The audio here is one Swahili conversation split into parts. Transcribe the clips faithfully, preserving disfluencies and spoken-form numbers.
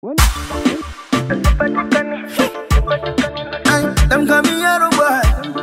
Them call me Yaro boy.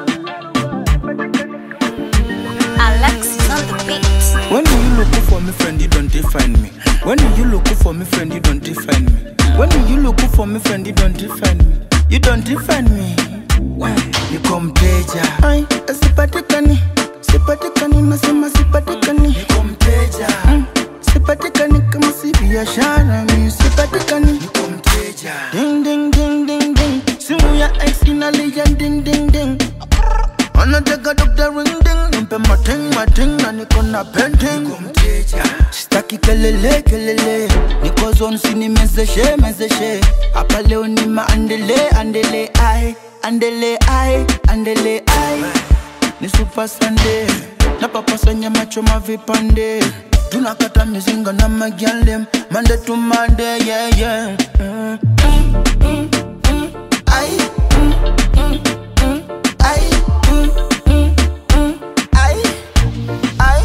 Alexis on the beat. When you look for me, friend, you don't define me. When you look for me, friend, you don't define me. When you look for me, friend, you don't define me. You don't define me. Why? You come teja. Ay, sipatikani, sipatikani, nasema sipatikani. You come teja. Mm, sipatikani kama si biashara mi sipatikani. You come teja. Ding ding ding ding ding. Simu ya ex inalia ding ding ding. Anataka doctor ring ding. Nimpe mating mating na niko na painting. You come teja. Sitaki kelele kelele. Niko zone sini mezeshe mezeshe. Hapa leo ni maandele andele ai. Andele ai, andele ai. Ni super Sunday. Na papasa nyama choma vipande. Tunakata mizinga na magyalem. Monday to Monday, yeah, yeah. Mm, mm, mm, mm. Ai, mm, mm, mm. Ai, mm, mm, mm. Ai, ai,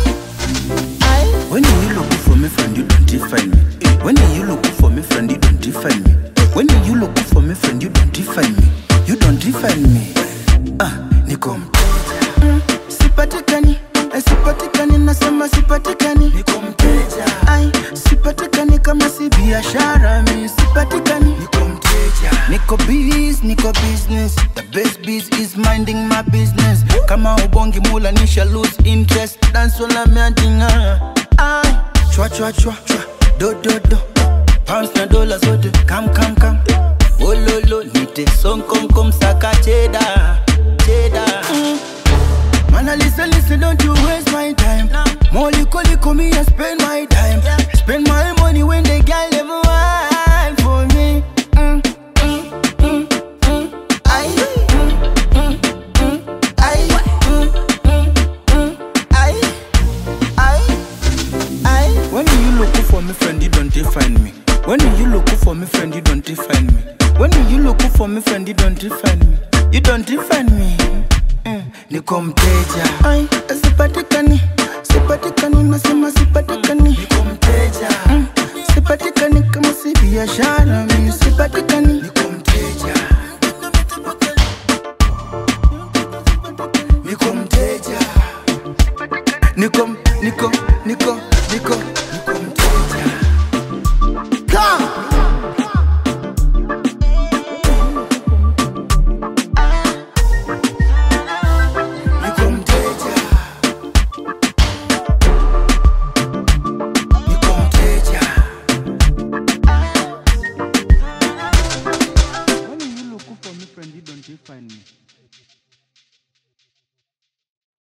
ai. When you look for me, friend, you don't define me. When you look for me, friend, you don't define me. When you look for me, friend, you don't define me. You don't define me. Ah, nikom mm, sipatikani, eh, sipatikani, nasema sipatikani. Nikom teja. Ai, sipatikani kama si biashara mi sipatikani. Nikom teja. Niko biz, niko business. The best biz is minding my business. Kama ubongi mula nisha lose interest. Dance wala meatinga. Ai, chwa chwa chwa chwa. Do do do. Pounds na dollars wote. Come come come. Oh lolo, nite song kom kom saka cheddar, cheddar. Mm. Man, I listen, listen, don't you waste my time. More liko liko me, I spend my time. Spend my money when the girl them wine for me. Mm, mm, mm, mm. Aye, mm, mm, mm. Aye, mm, mm, mm. Aye, aye, aye. When you look for me, friend, you don't define me. When you look for me, friend, you don't define me. When you look for me, friend, you don't define me. You don't define me. Mm. Niko mteja. Ay, sipatikani, sipatikani, nasema sipatikani. Niko mteja. Mm. Sipatikani kama si biashara mi sipatikani. Niko mteja. Niko mteja. Niko, niko, niko, niko, niko mteja. Come! Friend, you don't define me.